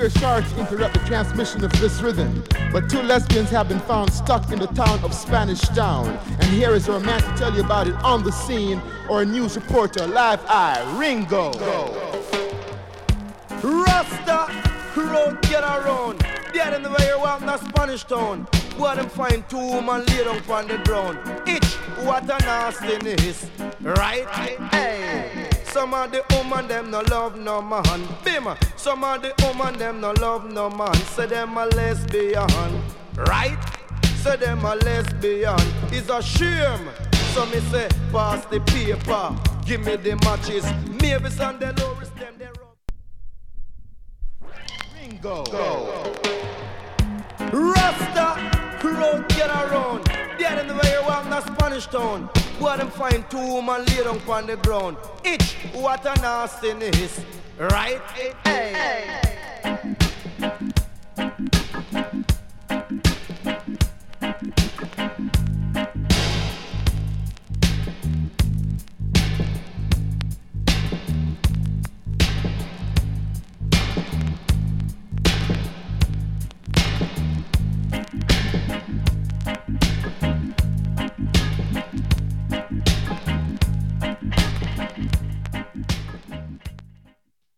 We're sorry to interrupt the transmission of this rhythm, but two lesbians have been found stuck in the town of Spanish Town. And here is our man to tell you about it on the scene, or a news reporter, Live Eye, Ringo. Rasta, road get around. Dead in the way you want the Spanish town. Go them find two women lay down on the ground. Itch, what a nastiness, right? Hey. Some of the woman them no love no man. Bim. Some of the woman them no love no man. Say them a lesbian, right? Say them a lesbian. It's a shame. So me say pass the paper. Give me the matches. Mavis and the Loris them they rub. Ringo. Rasta, road get around. Dead in the way you want the Spanish town. Go them find two women lay down on the ground. Itch, what a nastiness, right? Hey.